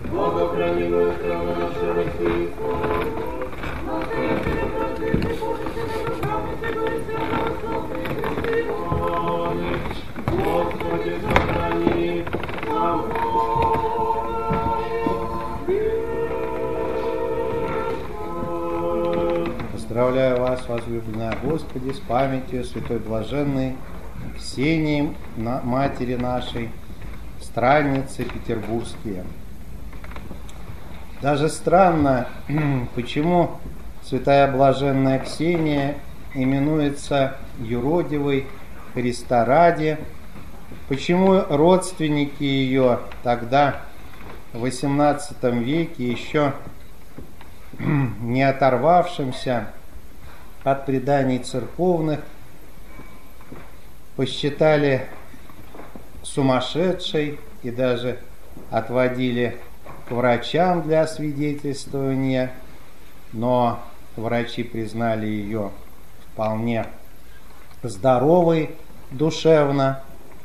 Бога хранимую страну нашу российскую. Господи, сохрани нам. Поздравляю вас, возлюбленная Господи, с памятью святой блаженной Ксении, матери нашей, странницы петербургские. Даже странно, почему святая блаженная Ксения именуется юродивой Христа ради, почему родственники ее тогда, в XVIII веке, еще не оторвавшимся от преданий церковных, посчитали сумасшедшей и даже отводили к врачам для освидетельствования, но врачи признали ее вполне здоровой душевно.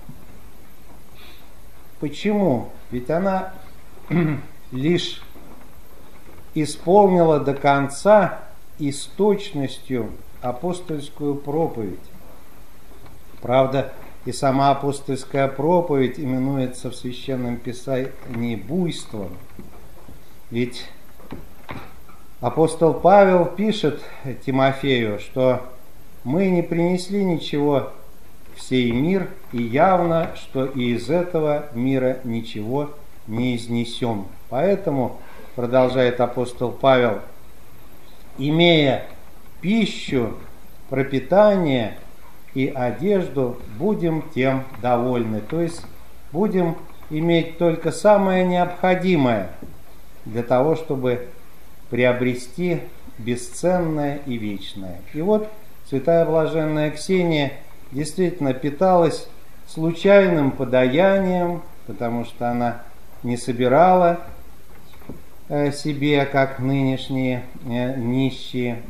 Почему? Ведь она лишь исполнила до конца и с точностью апостольскую проповедь. Правда, и сама апостольская проповедь именуется в Священном Писании буйством. Ведь апостол Павел пишет Тимофею, что мы не принесли ничего в сей мир, и явно, что и из этого мира ничего не изнесем. Поэтому, продолжает апостол Павел, имея пищу, пропитание и одежду, будем тем довольны. То есть будем иметь только самое необходимое для того, чтобы приобрести бесценное и вечное. И вот святая блаженная Ксения действительно питалась случайным подаянием, потому что она не собирала себе, как нынешние нищие,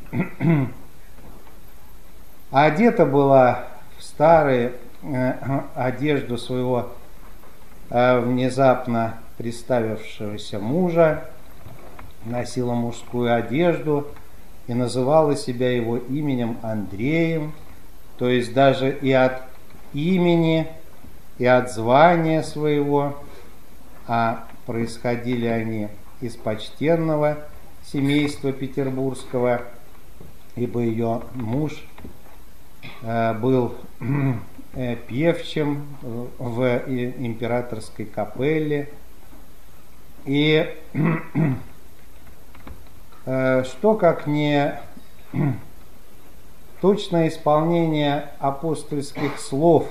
а одета была в старую одежду своего внезапно приставившегося мужа, носила мужскую одежду и называла себя его именем Андреем, то есть даже и от имени, и от звания своего, а происходили они из почтенного семейства петербургского, ибо ее муж был певчим в императорской капелле. И что как не точное исполнение апостольских слов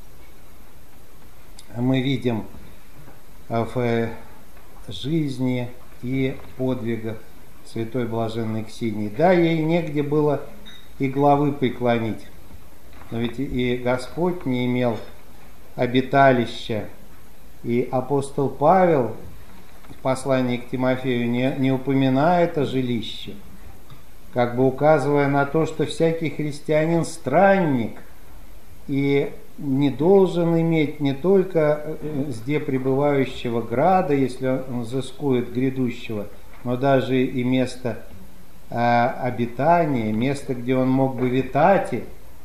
мы видим в жизни и подвигах святой блаженной Ксении. Да, ей негде было и главы преклонить, но ведь и Господь не имел обиталища, и апостол Павел в послании к Тимофею не упоминает о жилище, как бы указывая на то, что всякий христианин странник и не должен иметь не только зде пребывающего града, если он взыскует грядущего, но даже и место обитания, место, где он мог бы витать.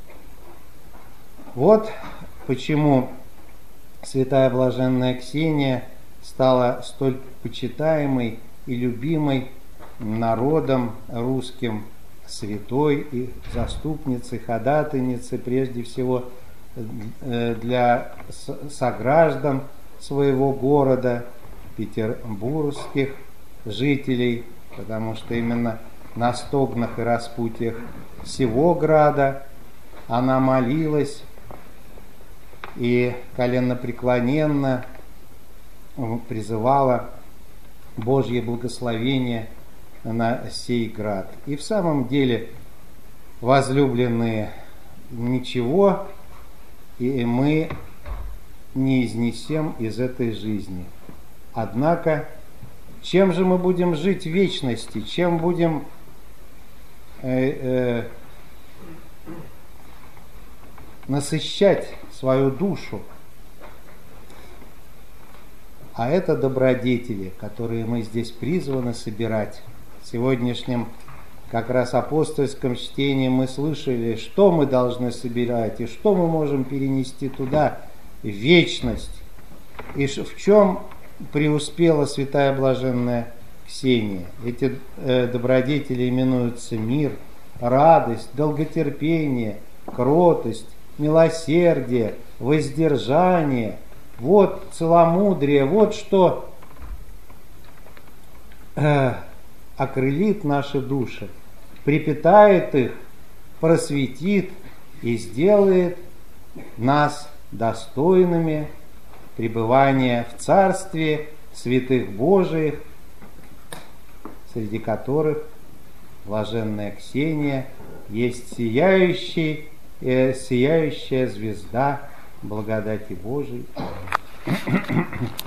Вот почему святая блаженная Ксения стала столь почитаемой и любимой народом русским, святой и заступницей, ходатайницей прежде всего для сограждан своего города, петербургских жителей, потому что именно на стогнах и распутьях всего града она молилась и коленопреклоненно призывала Божье благословение на сей град. И в самом деле, возлюбленные, ничего и мы не изнесем из этой жизни. Однако, чем же мы будем жить в вечности? Чем будем насыщать свою душу? а это добродетели, которые мы здесь призваны собирать. В сегодняшнем как раз апостольском чтении мы слышали, что мы должны собирать и что мы можем перенести туда в вечность. И в чем преуспела святая блаженная Ксения. Эти добродетели именуются мир, радость, долготерпение, кротость, милосердие, воздержание. Вот целомудрие, вот что окрылит наши души, припитает их, просветит и сделает нас достойными пребывания в Царстве святых Божиих, среди которых блаженная Ксения есть сияющая звезда благодати Божией.